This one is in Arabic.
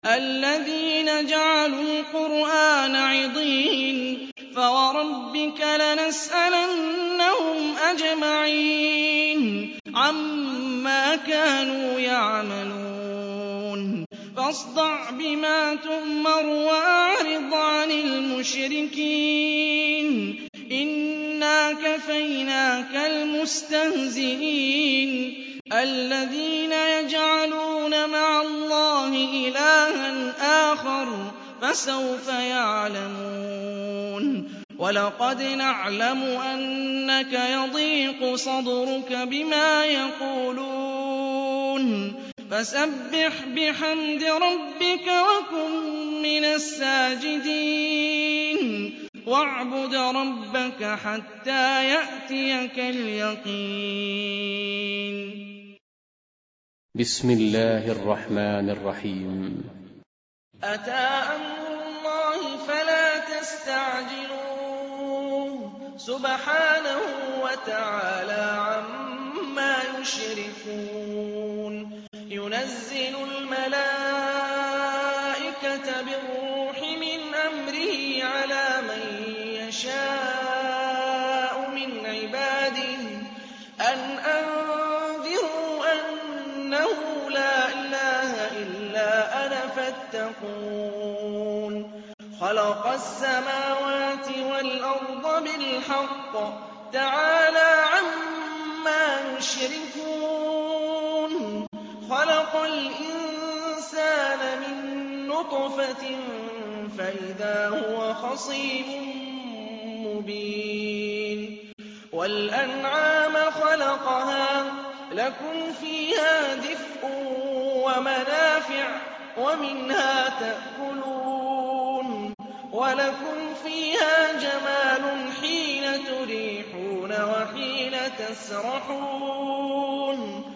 الَّذِينَ جَعَلُوا الْقُرْآنَ عِضِينَ فَوَرَبِّكَ لَنَسْأَلَنَّهُمْ أَجْمَعِينَ عَمَّا كَانُوا يَعْمَلُونَ فاصْدَعْ بِمَا تُؤْمَرُ وَأَعْرِضْ عَنِ الْمُشْرِكِينَ إِنَّا كَفَيْنَاكَ الْمُسْتَهْزِئِينَ الَّذِينَ يَجْعَلُونَ مَعَ اللَّهِ إِلَٰهًا آخَرَ فَسَوْفَ يَعْلَمُونَ وَلَقَدْ نَعْلَمُ أَنَّكَ يَضِيقُ صَدْرُكَ بِمَا يَقُولُونَ فَسَبِّحْ بِحَمْدِ رَبِّكَ وَكُن مِّنَ السَّاجِدِينَ وَاعْبُدْ رَبَّكَ حَتَّىٰ يَأْتِيَكَ الْيَقِينُ. بسم الله الرحمن الرحيم. أتى أمر الله فلا تستعجلوه سبحانه وتعالى عما يشركون ينزل الملائكة بالروح من أمره على من يشاء من عباده أن أنذروا أنه لا إله إلا أنا فاتقون خلق السماوات والأرض بالحق تعالى عما يشركون خلق الإنسان من نطفة فإذا هو خصيم مبين وَالْأَنْعَامَ خَلَقَهَا لَكُمْ فِيهَا دِفْءٌ وَمَنَافِعُ وَمِنْهَا تَأْكُلُونَ وَلَكُمْ فِيهَا جَمَالٌ حِينَ تُرِيحُونَ وَحِينَ تَسْرَحُونَ